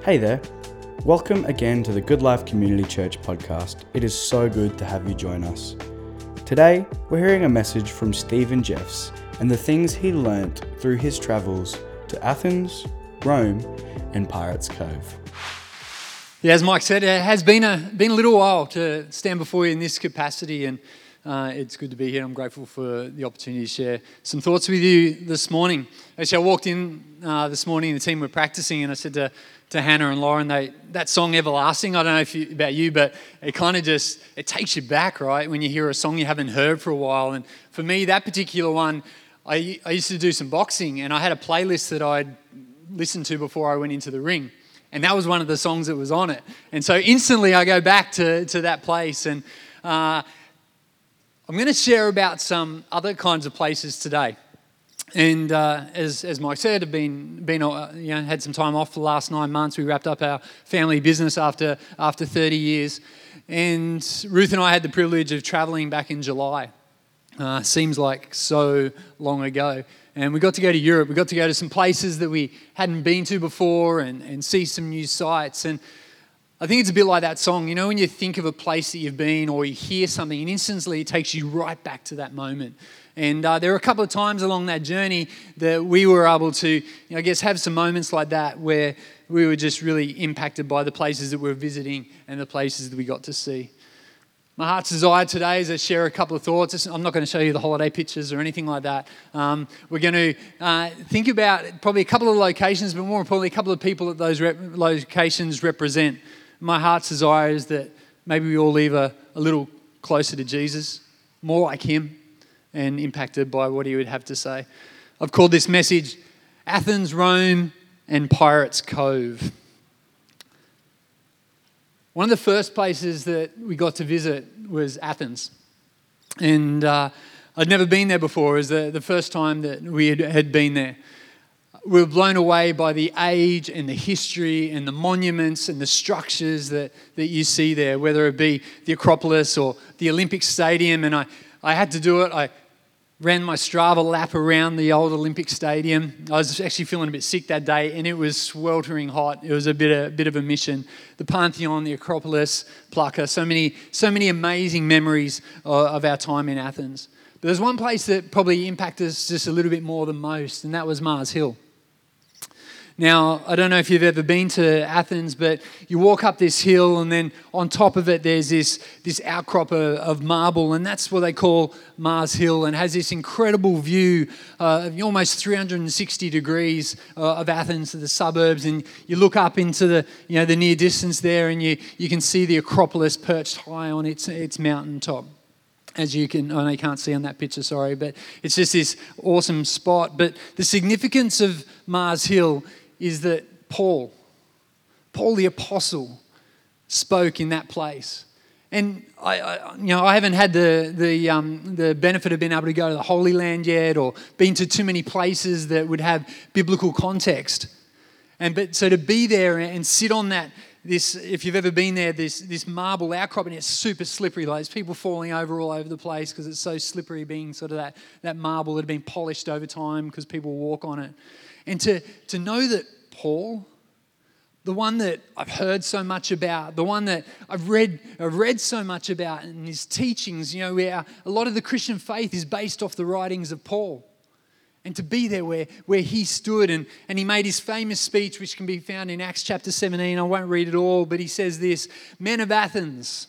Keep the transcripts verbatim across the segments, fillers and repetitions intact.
Hey there. Welcome again to the Good Life Community Church podcast. It is so good to have you join us. Today, we're hearing a message from Stephen Jeffs and the things he learnt through his travels to Athens, Rome, and Pirates Cove. Yeah, as Mike said, it has been a been a little while to stand before you in this capacity, and uh, it's good to be here. I'm grateful for the opportunity to share some thoughts with you this morning. Actually, I walked in uh, this morning, the team were practicing, and I said to to Hannah and Lauren, they, that song Everlasting, I don't know if you, about you, but it kind of just, it takes you back, right? When you hear a song you haven't heard for a while. And for me, that particular one, I, I used to do some boxing, and I had a playlist that I'd listened to before I went into the ring. And that was one of the songs that was on it. And so instantly I go back to, to that place. And uh, I'm going to share about some other kinds of places today. And uh, as as Mike said, I've been been uh, you know had some time off for the last nine months. We wrapped up our family business after after thirty years, and Ruth and I had the privilege of traveling back in July. Uh, seems like so long ago, and we got to go to Europe. We got to go to some places that we hadn't been to before, and and see some new sights. And I think it's a bit like that song, you know, when you think of a place that you've been, or you hear something, and instantly it takes you right back to that moment. And uh, there were a couple of times along that journey that we were able to, you know, I guess, have some moments like that where we were just really impacted by the places that we were visiting and the places that we got to see. My heart's desire today is to share a couple of thoughts. I'm not going to show you the holiday pictures or anything like that. Um, we're going to uh, think about probably a couple of locations, but more importantly, a couple of people that those rep- locations represent. My heart's desire is that maybe we all leave a, a little closer to Jesus, more like him, and impacted by what he would have to say. I've called this message Athens, Rome, and Pirates Cove. One of the first places that we got to visit was Athens. And uh, I'd never been there before. It was the, the first time that we had, had been there. We were blown away by the age and the history and the monuments and the structures that, that you see there, whether it be the Acropolis or the Olympic Stadium. And I, I had to do it. I ran my Strava lap around the old Olympic Stadium. I was actually feeling a bit sick that day, and it was sweltering hot. It was a bit a bit of a mission. The Pantheon, the Acropolis, Plaka, so many so many amazing memories uh, of our time in Athens. But there's one place that probably impacted us just a little bit more than most, and that was Mars Hill. Now, I don't know if you've ever been to Athens, but you walk up this hill, and then on top of it there's this, this outcrop of, of marble, and that's what they call Mars Hill, and has this incredible view uh, of almost three hundred sixty degrees uh, of Athens, the suburbs, and you look up into the you know the near distance there, and you, you can see the Acropolis perched high on its its mountaintop. As you can, I know you can't see on that picture, sorry, but it's just this awesome spot. But the significance of Mars Hill is that Paul, Paul the Apostle, spoke in that place. And I, I you know, I haven't had the the um, the benefit of being able to go to the Holy Land yet, or been to too many places that would have biblical context. And but so to be there and sit on that, this, if you've ever been there, this this marble outcrop, and it's super slippery. Like there's people falling over all over the place because it's so slippery, being sort of that that marble that had been polished over time because people walk on it. And to, to know that Paul, the one that I've heard so much about, the one that I've read I've read so much about in his teachings, you know, where a lot of the Christian faith is based off the writings of Paul. And to be there where, where he stood and, and he made his famous speech, which can be found in Acts chapter seventeen. I won't read it all, but he says this: "Men of Athens,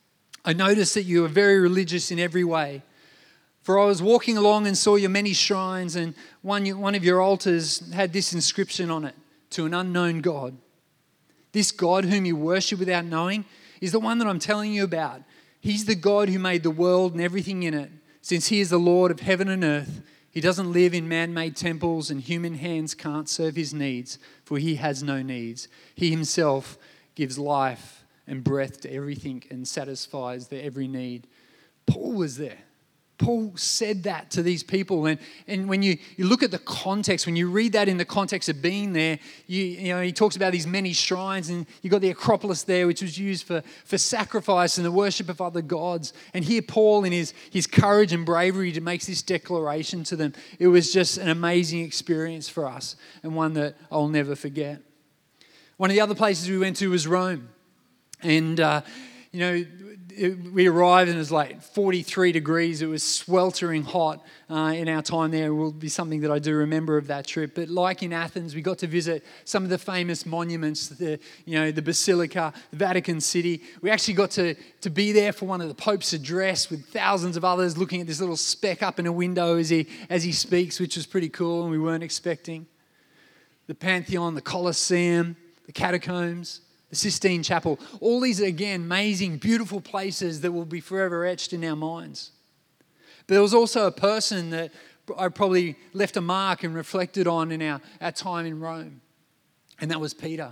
I notice that you are very religious in every way. For I was walking along and saw your many shrines, and one, one of your altars had this inscription on it: to an unknown God. This God whom you worship without knowing is the one that I'm telling you about. He's the God who made the world and everything in it. Since he is the Lord of heaven and earth, he doesn't live in man-made temples, and human hands can't serve his needs, for he has no needs. He himself gives life and breath to everything and satisfies their every need." Paul was there. Paul said that to these people, and, and when you, you look at the context, when you read that in the context of being there, you, you know he talks about these many shrines, and you got the Acropolis there, which was used for, for sacrifice and the worship of other gods. And here Paul, in his, his courage and bravery, to makes this declaration to them. It was just an amazing experience for us, and one that I'll never forget. One of the other places we went to was Rome. And, uh, you know, it, we arrived and it was like forty-three degrees. It was sweltering hot uh, in our time there. It will be something that I do remember of that trip. But like in Athens, we got to visit some of the famous monuments, the, you know, the Basilica, the Vatican City. We actually got to, to be there for one of the Pope's address with thousands of others looking at this little speck up in a window as he, as he speaks, which was pretty cool and we weren't expecting. The Pantheon, the Colosseum, the catacombs, the Sistine Chapel, all these, again, amazing, beautiful places that will be forever etched in our minds. But there was also a person that I probably left a mark and reflected on in our, our time in Rome, and that was Peter.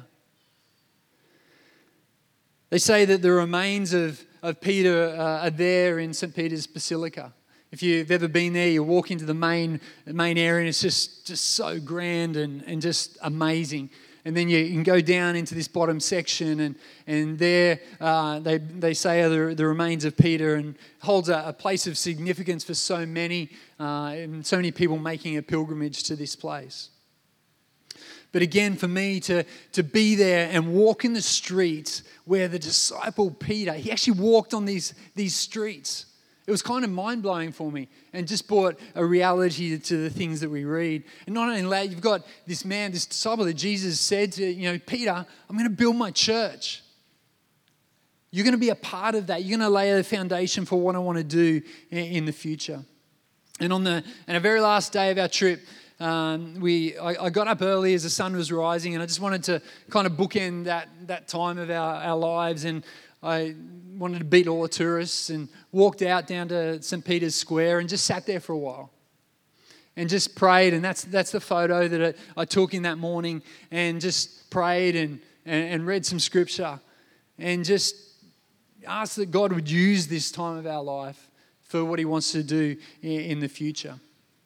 They say that the remains of, of Peter uh, are there in Saint Peter's Basilica. If you've ever been there, you walk into the main, main area and it's just, just so grand and, and just amazing. And then you can go down into this bottom section, and and there uh, they they say are the, the remains of Peter, and holds a, a place of significance for so many uh, and so many people making a pilgrimage to this place. But again, for me to to be there and walk in the streets where the disciple Peter, he actually walked on these these streets. It was kind of mind-blowing for me and just brought a reality to the things that we read. And not only that, you've got this man, this disciple that Jesus said to, you know, Peter, I'm going to build my church. You're going to be a part of that. You're going to lay the foundation for what I want to do in the future. And on the and the very last day of our trip, um, we I, I got up early as the sun was rising, and I just wanted to kind of bookend that, that time of our, our lives. And I wanted to beat all the tourists and walked out down to Saint Peter's Square and just sat there for a while and just prayed. And that's that's the photo that I, I took in that morning, and just prayed and, and, and read some scripture and just asked that God would use this time of our life for what he wants to do in, in the future.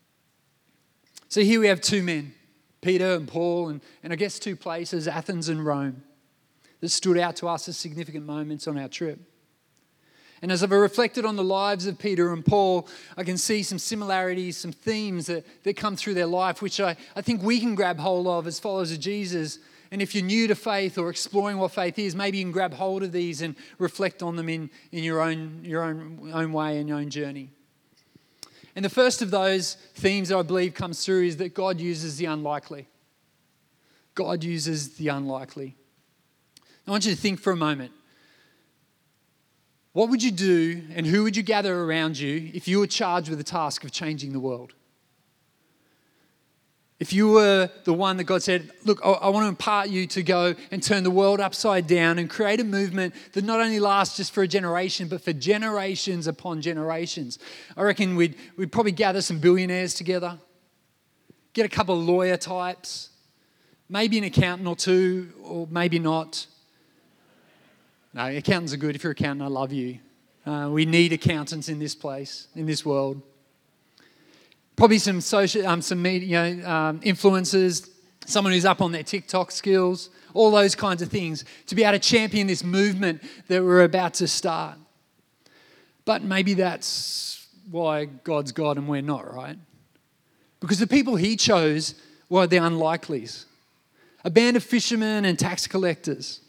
So here we have two men, Peter and Paul, and, and I guess two places, Athens and Rome, that stood out to us as significant moments on our trip. And as I've reflected on the lives of Peter and Paul, I can see some similarities, some themes that, that come through their life, which I, I think we can grab hold of as followers of Jesus. And if you're new to faith or exploring what faith is, maybe you can grab hold of these and reflect on them in, in your own, your own, own way and your own journey. And the first of those themes that I believe comes through is that God uses the unlikely. God uses the unlikely. I want you to think for a moment. What would you do and who would you gather around you if you were charged with the task of changing the world? If you were the one that God said, look, I, I want to impart you to go and turn the world upside down and create a movement that not only lasts just for a generation, but for generations upon generations. I reckon we'd, we'd probably gather some billionaires together, get a couple of lawyer types, maybe an accountant or two, or maybe not. No, accountants are good. If you're an accountant, I love you. Uh, we need accountants in this place, in this world. Probably some social, um, some media, you know, um, influencers, someone who's up on their TikTok skills, all those kinds of things, to be able to champion this movement that we're about to start. But maybe that's why God's God and we're not, right? Because the people he chose were the unlikelies. A band of fishermen and tax collectors.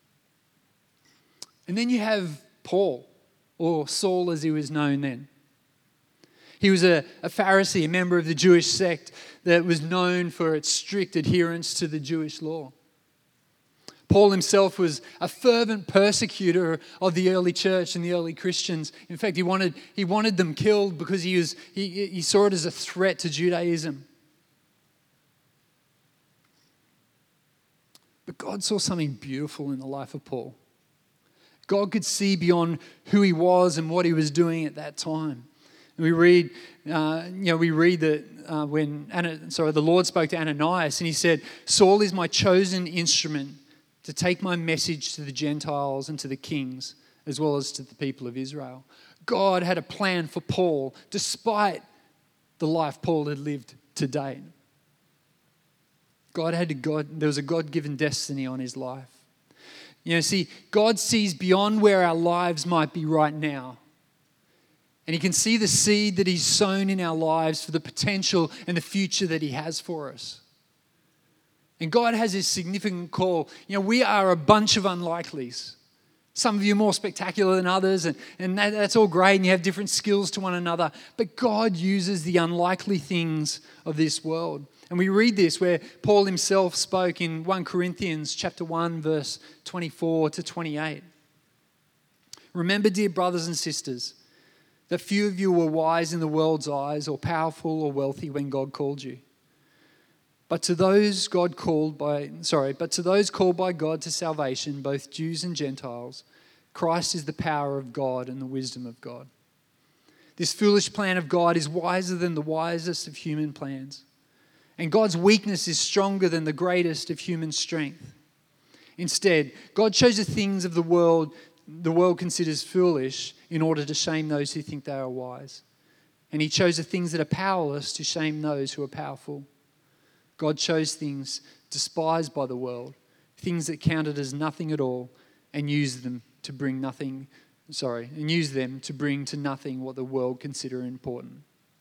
And then you have Paul, or Saul as he was known then. He was a, a Pharisee, a member of the Jewish sect that was known for its strict adherence to the Jewish law. Paul himself was a fervent persecutor of the early church and the early Christians. In fact, he wanted, he wanted them killed because he, was, he, he saw it as a threat to Judaism. But God saw something beautiful in the life of Paul. God could see beyond who he was and what he was doing at that time. And we read, uh, you know, we read that uh, when Anna, sorry, the Lord spoke to Ananias and he said, "Saul is my chosen instrument to take my message to the Gentiles and to the kings, as well as to the people of Israel." God had a plan for Paul, despite the life Paul had lived to date. God had a God. There was a God-given destiny on his life. You know, see, God sees beyond where our lives might be right now. And he can see the seed that he's sown in our lives for the potential and the future that he has for us. And God has this significant call. You know, we are a bunch of unlikelies. Some of you are more spectacular than others, and, and that, that's all great, and you have different skills to one another. But God uses the unlikely things of this world. And we read this where Paul himself spoke in First Corinthians chapter one, verse twenty-four to twenty-eight. Remember, dear brothers and sisters, that few of you were wise in the world's eyes or powerful or wealthy when God called you. But to those God called by, sorry, but to those called by God to salvation, both Jews and Gentiles, Christ is the power of God and the wisdom of God. This foolish plan of God is wiser than the wisest of human plans. And God's weakness is stronger than the greatest of human strength. Instead, God chose the things of the world the world considers foolish in order to shame those who think they are wise. And he chose the things that are powerless to shame those who are powerful. God chose things despised by the world, things that counted as nothing at all, and used them to bring nothing, sorry, and used them to bring to nothing what the world consider important.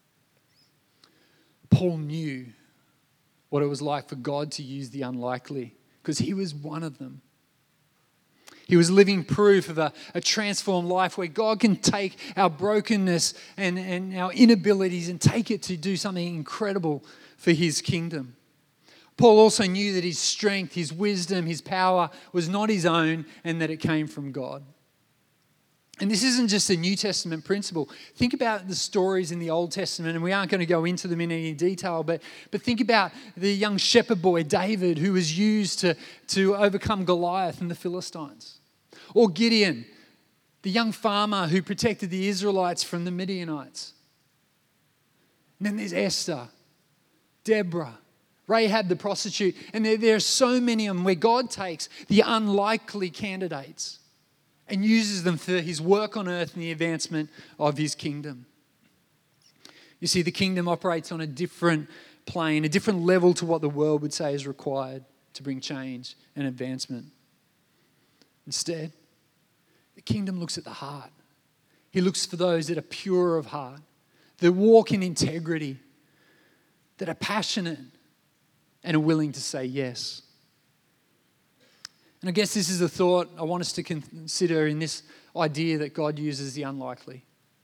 Paul knew what it was like for God to use the unlikely, because he was one of them. He was living proof of a, a transformed life where God can take our brokenness and, and our inabilities and take it to do something incredible for his kingdom. Paul also knew that his strength, his wisdom, his power was not his own and that it came from God. And this isn't just a New Testament principle. Think about the stories in the Old Testament, and we aren't going to go into them in any detail, but, but think about the young shepherd boy, David, who was used to, to overcome Goliath and the Philistines. Or Gideon, the young farmer who protected the Israelites from the Midianites. And then there's Esther, Deborah, Rahab the prostitute, and there, there are so many of them where God takes the unlikely candidates and uses them for his work on earth and the advancement of his kingdom. You see, the kingdom operates on a different plane, a different level to what the world would say is required to bring change and advancement. Instead, the kingdom looks at the heart. He looks for those that are pure of heart, that walk in integrity, that are passionate, and are willing to say yes. And I guess this is a thought I want us to consider in this idea that God uses the unlikely.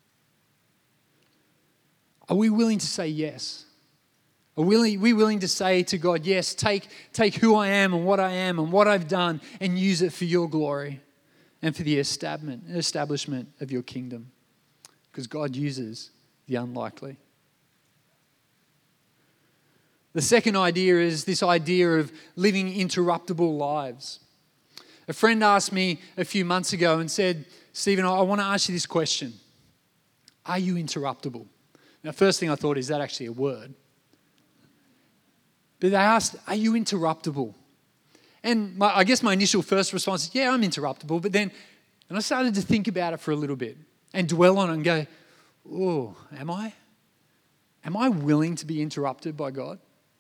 Are we willing to say yes? Are we willing to say to God, yes, take, take who I am and what I am and what I've done and use it for your glory and for the establishment, establishment of your kingdom? Because God uses the unlikely. The second idea is this idea of living interruptible lives. A friend asked me a few months ago and said, Stephen, I want to ask you this question. Are you interruptible? Now, first thing I thought, is that actually a word? But they asked, are you interruptible? And my, I guess my initial first response is, yeah, I'm interruptible. But then, and I started to think about it for a little bit and dwell on it and go, oh, am I? Am I willing to be interrupted by God?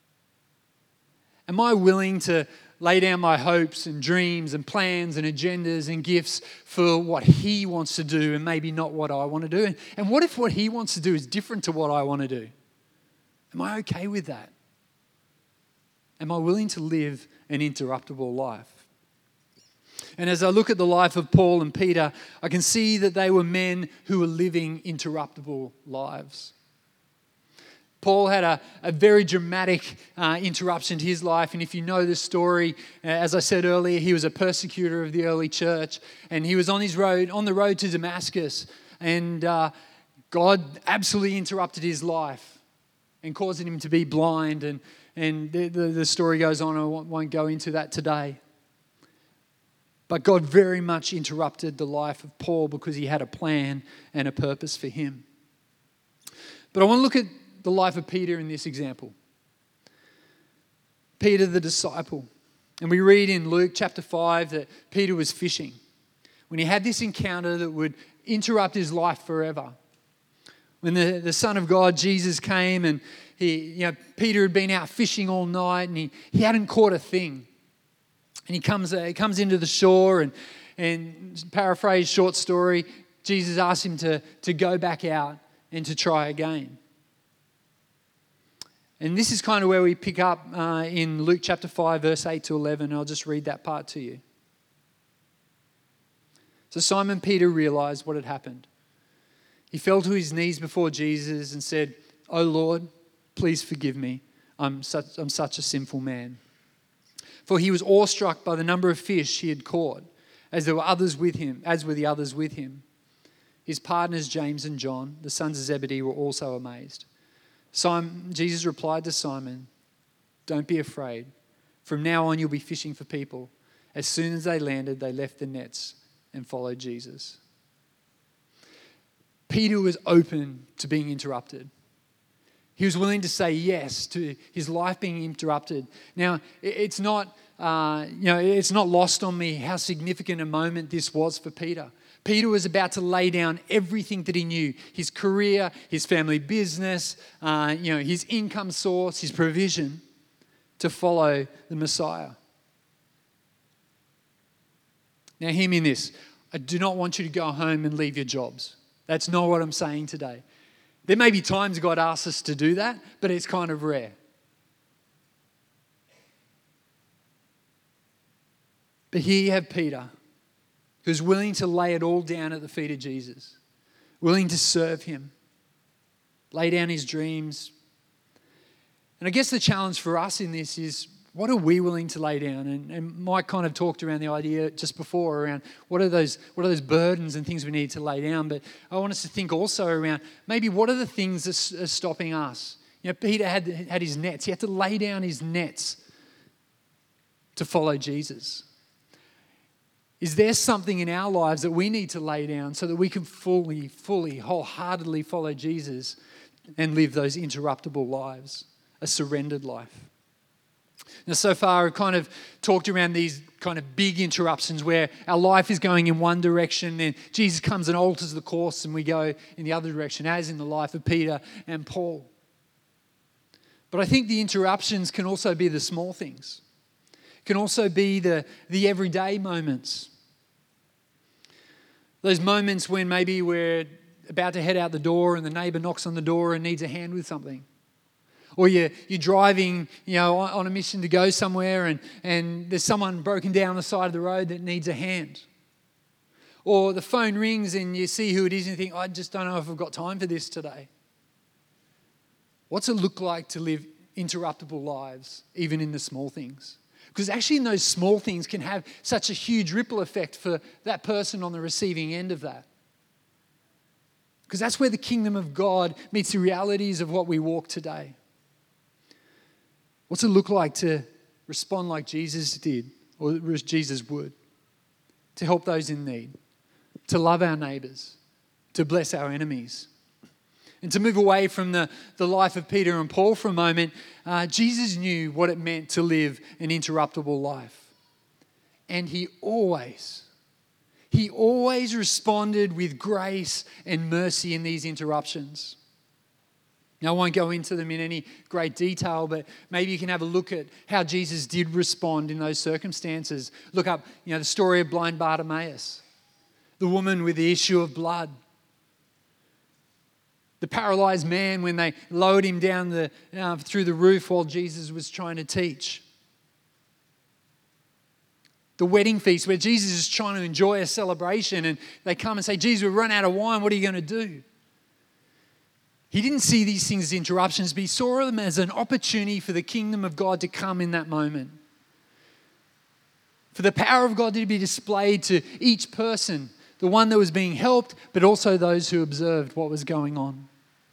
Am I willing to lay down my hopes and dreams and plans and agendas and gifts for what he wants to do and maybe not what I want to do? And, and what if what he wants to do is different to what I want to do? Am I okay with that? Am I willing to live an interruptible life? And as I look at the life of Paul and Peter, I can see that they were men who were living interruptible lives. Paul had a, a very dramatic uh, interruption to his life. And if you know the story, uh, as I said earlier, he was a persecutor of the early church. And he was on his road, on the road to Damascus. And uh, God absolutely interrupted his life and causing him to be blind. And, and the, the, the story goes on. I won't, won't go into that today. But God very much interrupted the life of Paul because he had a plan and a purpose for him. But I want to look at the life of Peter in this example. Peter the disciple. And we read in Luke chapter five that Peter was fishing when he had this encounter that would interrupt his life forever. When the, the Son of God, Jesus, came and he, you know, Peter had been out fishing all night and he, he hadn't caught a thing. And he comes, uh, he comes into the shore and, and paraphrase short story, Jesus asked him to, to go back out and to try again. And this is kind of where we pick up uh, in Luke chapter five, verse eight to eleven. I'll just read that part to you. So Simon Peter realized what had happened. He fell to his knees before Jesus and said, "Oh Lord, please forgive me. I'm such, I'm such a sinful man." For he was awestruck by the number of fish he had caught, as there were others with him, as were the others with him. His partners James and John, the sons of Zebedee, were also amazed. Simon, Jesus replied to Simon, "Don't be afraid. From now on you'll be fishing for people." As soon as they landed, they left the nets and followed Jesus. Peter was open to being interrupted. He was willing to say yes to his life being interrupted. Now, it's not, uh, you know, it's not lost on me how significant a moment this was for Peter. Peter was about to lay down everything that he knew, his career, his family business, uh, you know, his income source, his provision, to follow the Messiah. Now, hear me in this. I do not want you to go home and leave your jobs. That's not what I'm saying today. There may be times God asks us to do that, but it's kind of rare. But here you have Peter, who's willing to lay it all down at the feet of Jesus, willing to serve him, lay down his dreams. And I guess the challenge for us in this is, what are we willing to lay down? And, and Mike kind of talked around the idea just before around what are those what are those burdens and things we need to lay down. But I want us to think also around maybe what are the things that are stopping us. You know, Peter had had his nets. He had to lay down his nets to follow Jesus. Is there something in our lives that we need to lay down so that we can fully, fully, wholeheartedly follow Jesus and live those interruptible lives, a surrendered life? Now, so far, I've kind of talked around these kind of big interruptions where our life is going in one direction and Jesus comes and alters the course and we go in the other direction, as in the life of Peter and Paul. But I think the interruptions can also be the small things. It can also be the, the everyday moments. Those moments when maybe we're about to head out the door and the neighbour knocks on the door and needs a hand with something. Or you're, you're driving, you know, on a mission to go somewhere and, and there's someone broken down the side of the road that needs a hand. Or the phone rings and you see who it is and you think, I just don't know if I've got time for this today. What's it look like to live interruptible lives, even in the small things? Because actually in those small things can have such a huge ripple effect for that person on the receiving end of that. Because that's where the kingdom of God meets the realities of what we walk today. What's it look like to respond like Jesus did, or Jesus would? To help those in need, to love our neighbours, to bless our enemies. And to move away from the, the life of Peter and Paul for a moment, uh, Jesus knew what it meant to live an interruptible life. And he always, he always responded with grace and mercy in these interruptions. Now, I won't go into them in any great detail, but maybe you can have a look at how Jesus did respond in those circumstances. Look up, you know, the story of blind Bartimaeus, the woman with the issue of blood, the paralyzed man when they lowered him down the uh, through the roof while Jesus was trying to teach. The wedding feast where Jesus is trying to enjoy a celebration and they come and say, Jesus, we've run out of wine, what are you going to do? He didn't see these things as interruptions, but he saw them as an opportunity for the kingdom of God to come in that moment. For the power of God to be displayed to each person, the one that was being helped, but also those who observed what was going on.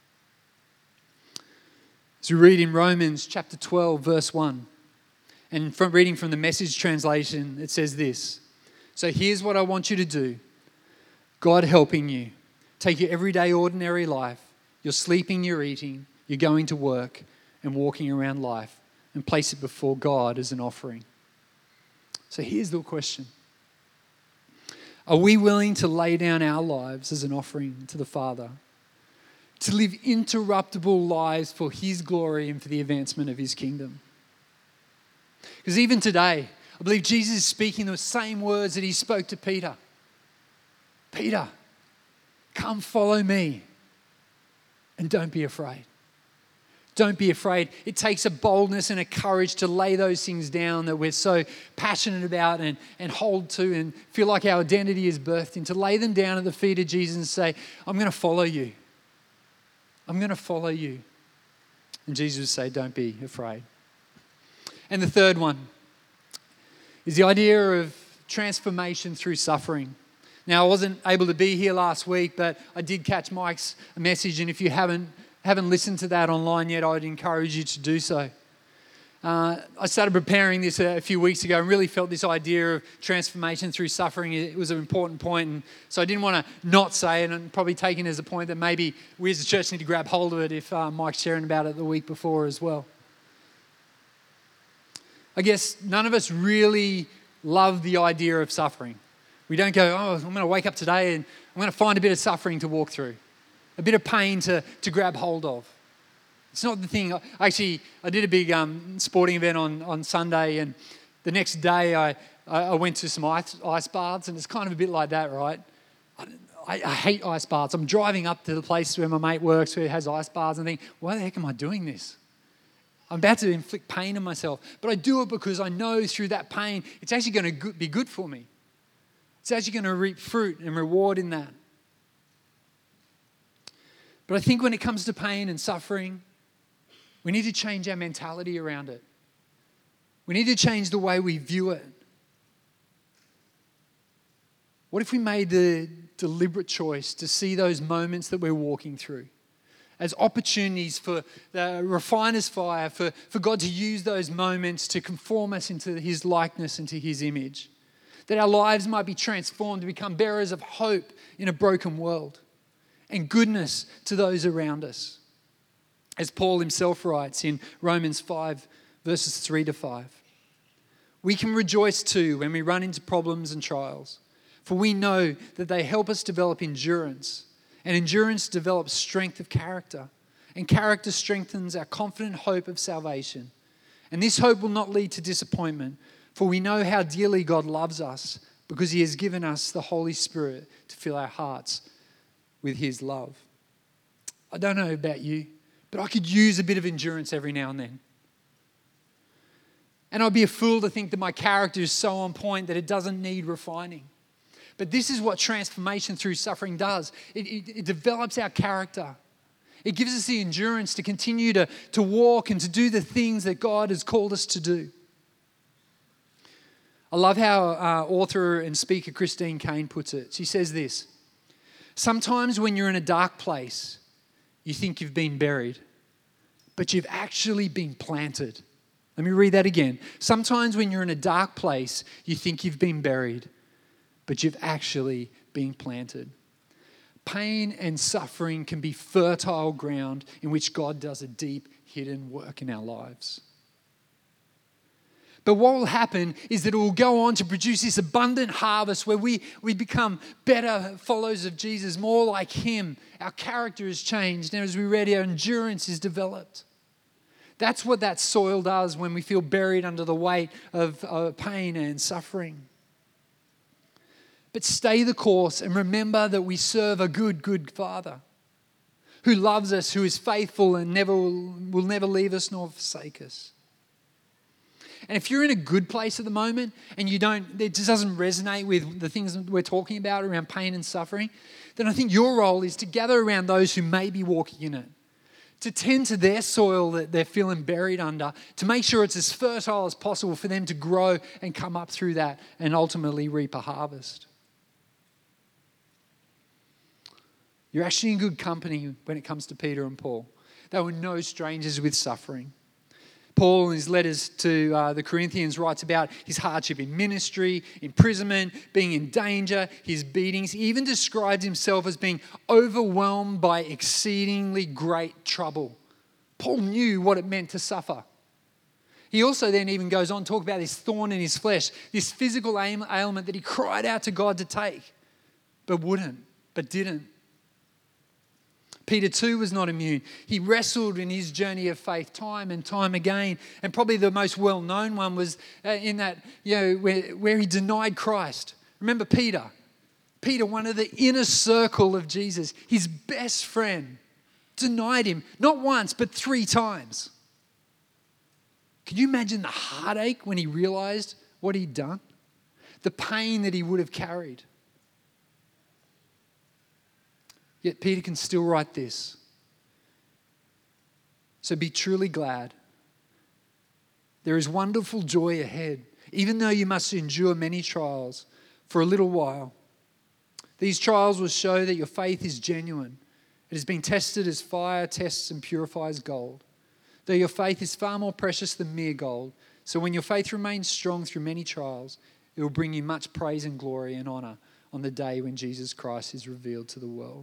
As we read in Romans chapter twelve, verse one, and from reading from the Message translation, it says this. So here's what I want you to do. God helping you. Take your everyday ordinary life. You're sleeping, you're eating, you're going to work and walking around life and place it before God as an offering. So here's the question. Are we willing to lay down our lives as an offering to the Father? To live interruptible lives for His glory and for the advancement of His kingdom? Because even today, I believe Jesus is speaking the same words that He spoke to Peter. Peter, come follow me. And don't be afraid. don't be afraid. It takes a boldness and a courage to lay those things down that we're so passionate about and, and hold to and feel like our identity is birthed in, to lay them down at the feet of Jesus and say, I'm going to follow you. I'm going to follow you. And Jesus would say, don't be afraid. And the third one is the idea of transformation through suffering. Now, I wasn't able to be here last week, but I did catch Mike's message, and if you haven't haven't listened to that online yet, I'd encourage you to do so. Uh, I started preparing this a, a few weeks ago and really felt this idea of transformation through suffering. It was an important point, and so I didn't want to not say it, and probably taken as a point that maybe we as a church need to grab hold of it if uh, Mike's sharing about it the week before as well. I guess none of us really love the idea of suffering. We don't go, oh, I'm going to wake up today and I'm going to find a bit of suffering to walk through, a bit of pain to, to grab hold of. It's not the thing. Actually, I did a big um, sporting event on, on Sunday, and the next day I, I went to some ice, ice baths, and it's kind of a bit like that, right? I, I, I hate ice baths. I'm driving up to the place where my mate works where it has ice baths and think, why the heck am I doing this? I'm about to inflict pain on myself, but I do it because I know through that pain, it's actually going to be good for me. It's actually going to reap fruit and reward in that. But I think when it comes to pain and suffering, we need to change our mentality around it. We need to change the way we view it. What if we made the deliberate choice to see those moments that we're walking through as opportunities for the refiner's fire, for, for God to use those moments to conform us into His likeness and to His image? That our lives might be transformed to become bearers of hope in a broken world and goodness to those around us. As Paul himself writes in Romans five, verses three to five. We can rejoice too when we run into problems and trials, for we know that they help us develop endurance, and endurance develops strength of character, and character strengthens our confident hope of salvation. And this hope will not lead to disappointment, for we know how dearly God loves us because He has given us the Holy Spirit to fill our hearts with His love. I don't know about you, but I could use a bit of endurance every now and then. And I'd be a fool to think that my character is so on point that it doesn't need refining. But this is what transformation through suffering does. It, it, it develops our character. It gives us the endurance to continue to, to walk and to do the things that God has called us to do. I love how uh, author and speaker Christine Caine puts it. She says this: sometimes when you're in a dark place, you think you've been buried, but you've actually been planted. Let me read that again. Sometimes when you're in a dark place, you think you've been buried, but you've actually been planted. Pain and suffering can be fertile ground in which God does a deep, hidden work in our lives. But what will happen is that it will go on to produce this abundant harvest where we, we become better followers of Jesus, more like Him. Our character is changed. And as we read, our endurance is developed. That's what that soil does when we feel buried under the weight of uh, pain and suffering. But stay the course and remember that we serve a good, good Father who loves us, who is faithful and never will, will never leave us nor forsake us. And if you're in a good place at the moment and you don't, it just doesn't resonate with the things that we're talking about around pain and suffering, then I think your role is to gather around those who may be walking in it, to tend to their soil that they're feeling buried under, to make sure it's as fertile as possible for them to grow and come up through that and ultimately reap a harvest. You're actually in good company when it comes to Peter and Paul. They were no strangers with suffering. Paul, in his letters to uh, the Corinthians, writes about his hardship in ministry, imprisonment, being in danger, his beatings. He even describes himself as being overwhelmed by exceedingly great trouble. Paul knew what it meant to suffer. He also then even goes on to talk about this thorn in his flesh, this physical ailment that he cried out to God to take, but wouldn't, but didn't. Peter too was not immune. He wrestled in his journey of faith time and time again. And probably the most well-known one was uh, in that, you know, where, where he denied Christ. Remember Peter? Peter, one of the inner circle of Jesus, his best friend, denied him, not once, but three times. Can you imagine the heartache when he realized what he'd done? The pain that he would have carried. Yet Peter can still write this. So be truly glad. There is wonderful joy ahead, even though you must endure many trials for a little while. These trials will show that your faith is genuine. It has been tested as fire tests and purifies gold. Though your faith is far more precious than mere gold, so when your faith remains strong through many trials, it will bring you much praise and glory and honor on the day when Jesus Christ is revealed to the world.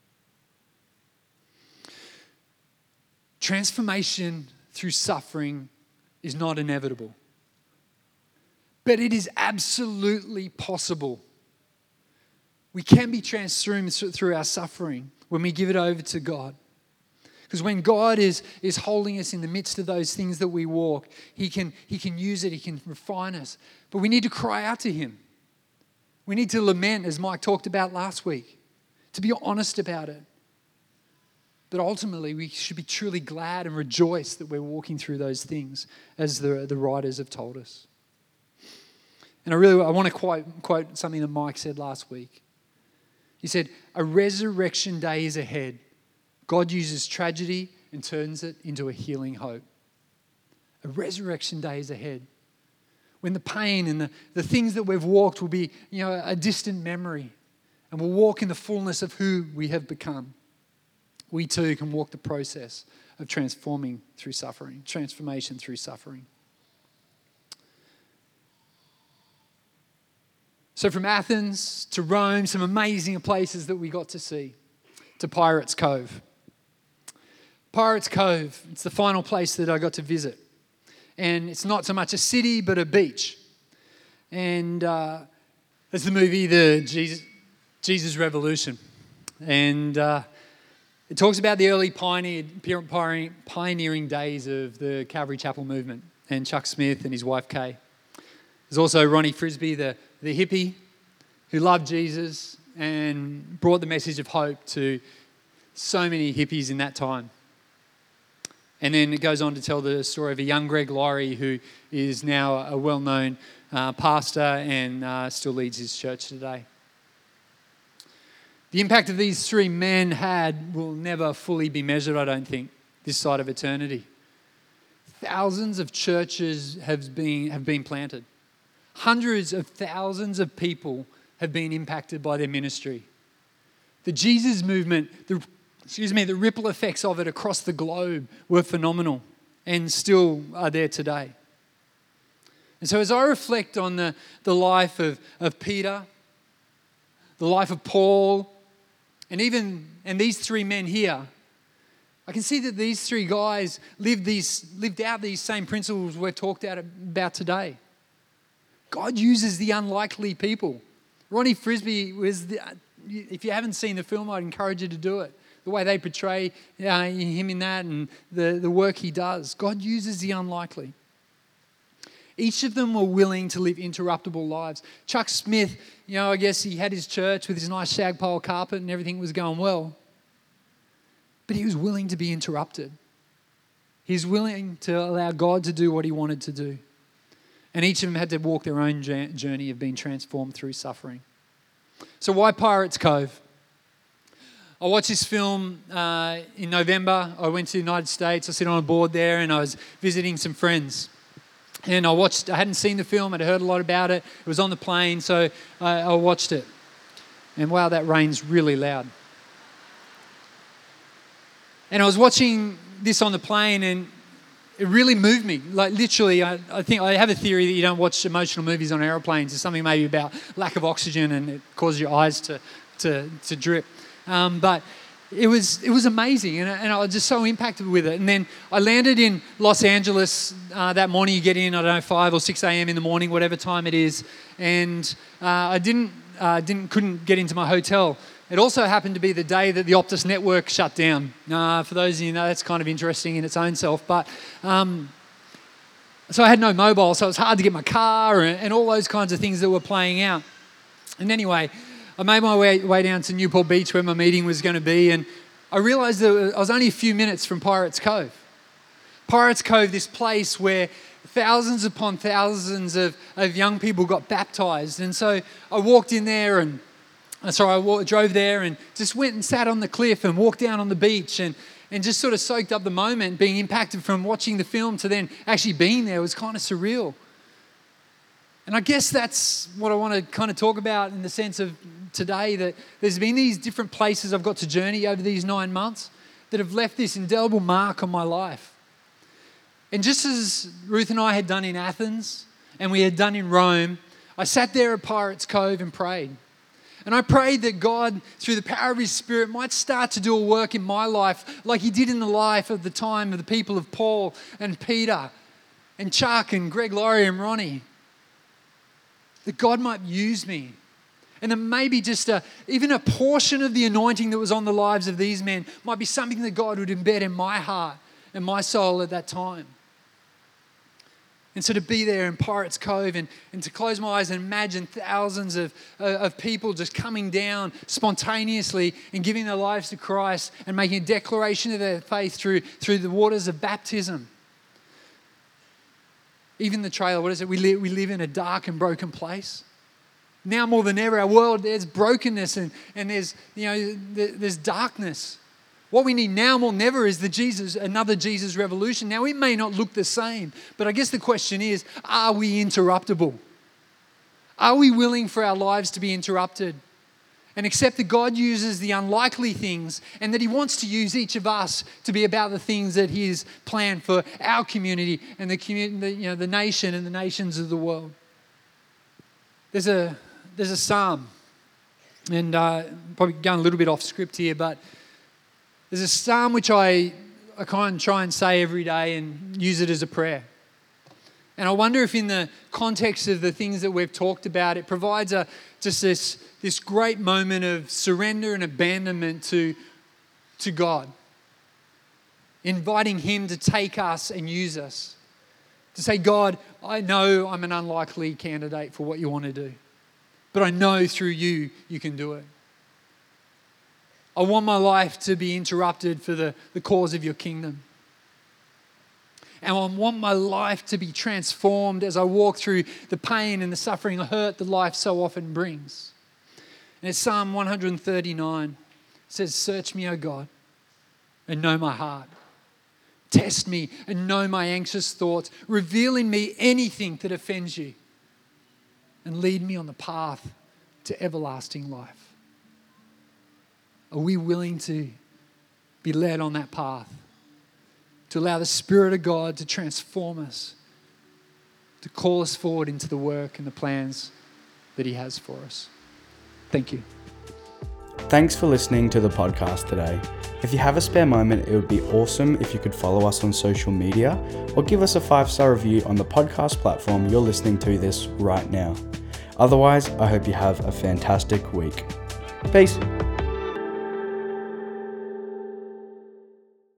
Transformation through suffering is not inevitable, but it is absolutely possible. We can be transformed through our suffering when we give it over to God. Because when God is, is holding us in the midst of those things that we walk, He can, he can use it, He can refine us. But we need to cry out to Him. We need to lament, as Mike talked about last week, to be honest about it. But ultimately, we should be truly glad and rejoice that we're walking through those things, as the, the writers have told us. And I really I want to quote, quote something that Mike said last week. He said, "A resurrection day is ahead. God uses tragedy and turns it into a healing hope." A resurrection day is ahead. When the pain and the, the things that we've walked will be, you know, a distant memory, and we'll walk in the fullness of who we have become. We too can walk the process of transforming through suffering, transformation through suffering. So from Athens to Rome, some amazing places that we got to see, to Pirates Cove. Pirates Cove, it's the final place that I got to visit. And it's not so much a city, but a beach. And uh, it's the movie, The Jesus, Jesus Revolution. And uh, it talks about the early pioneer, pioneering days of the Calvary Chapel movement and Chuck Smith and his wife Kay. There's also Ronnie Frisbee, the, the hippie, who loved Jesus and brought the message of hope to so many hippies in that time. And then it goes on to tell the story of a young Greg Laurie, who is now a well-known uh, pastor and uh, still leads his church today. The impact of these three men had will never fully be measured, I don't think, this side of eternity. Thousands of churches have been, have been planted. Hundreds of thousands of people have been impacted by their ministry. The Jesus movement, the, excuse me, the ripple effects of it across the globe were phenomenal and still are there today. And so as I reflect on the, the life of, of Peter, the life of Paul, and even and these three men here, I can see that these three guys lived these lived out these same principles we've talked about today. God uses the unlikely people. Ronnie Frisbee was, the, if you haven't seen the film, I'd encourage you to do it. The way they portray uh, him in that and the, the work he does. God uses the unlikely. Each of them were willing to live interruptible lives. Chuck Smith, you know, I guess he had his church with his nice shag pole carpet and everything was going well. But he was willing to be interrupted. He was willing to allow God to do what he wanted to do. And each of them had to walk their own journey of being transformed through suffering. So why Pirates Cove? I watched this film uh, in November. I went to the United States. I sit on a board there and I was visiting some friends. And I watched, I hadn't seen the film, I'd heard a lot about it. It was on the plane, so I, I watched it. And wow, that rain's really loud. And I was watching this on the plane and it really moved me. Like literally, I, I think I have a theory that you don't watch emotional movies on aeroplanes. It's something maybe about lack of oxygen and it causes your eyes to to, to drip. Um, but it was it was amazing, and, and I was just so impacted with it. And then I landed in Los Angeles uh, that morning. You get in, I don't know, five or six a.m. in the morning, whatever time it is. And uh, I didn't uh, didn't couldn't get into my hotel. It also happened to be the day that the Optus network shut down. Uh, for those of you who know, that's kind of interesting in its own self. But um, so I had no mobile, so it was hard to get my car and, and all those kinds of things that were playing out. And anyway, I made my way, way down to Newport Beach where my meeting was going to be, and I realized that I was only a few minutes from Pirates Cove. Pirates Cove, this place where thousands upon thousands of, of young people got baptized. And so I walked in there and so I walked, drove there and just went and sat on the cliff and walked down on the beach and, and just sort of soaked up the moment, being impacted from watching the film to then actually being there. It was kind of surreal. And I guess that's what I want to kind of talk about in the sense of today, that there's been these different places I've got to journey over these nine months that have left this indelible mark on my life. And just as Ruth and I had done in Athens and we had done in Rome, I sat there at Pirates Cove and prayed. And I prayed that God, through the power of His Spirit, might start to do a work in my life like He did in the life of the time of the people of Paul and Peter and Chuck and Greg Laurie and Ronnie. That God might use me. And that maybe just a, even a portion of the anointing that was on the lives of these men might be something that God would embed in my heart and my soul at that time. And so to be there in Pirates Cove and, and to close my eyes and imagine thousands of, uh, of people just coming down spontaneously and giving their lives to Christ and making a declaration of their faith through, through the waters of baptism. Even the trailer, what is it? We live, we live in a dark and broken place. Now more than ever, our world, there's brokenness and, and there's, you know, there's darkness. What we need now more than ever is the Jesus, another Jesus revolution. Now, it may not look the same, but I guess the question is, are we interruptible? Are we willing for our lives to be interrupted and accept that God uses the unlikely things and that He wants to use each of us to be about the things that He has planned for our community and the community, you know, the nation and the nations of the world? There's a there's a psalm, and uh, probably going a little bit off script here, but there's a psalm which I, I kind of try and say every day and use it as a prayer. And I wonder if in the context of the things that we've talked about, it provides a just this, this great moment of surrender and abandonment to, to God. Inviting Him to take us and use us. To say, God, I know I'm an unlikely candidate for what you want to do, but I know through you, you can do it. I want my life to be interrupted for the, the cause of your kingdom. And I want my life to be transformed as I walk through the pain and the suffering and hurt that life so often brings. And it's Psalm one thirty-nine. It says, search me, O God, and know my heart. Test me and know my anxious thoughts. Reveal in me anything that offends you. And lead me on the path to everlasting life. Are we willing to be led on that path? To allow the Spirit of God to transform us, to call us forward into the work and the plans that He has for us. Thank you. Thanks for listening to the podcast today. If you have a spare moment, it would be awesome if you could follow us on social media or give us a five-star review on the podcast platform you're listening to this right now. Otherwise, I hope you have a fantastic week. Peace.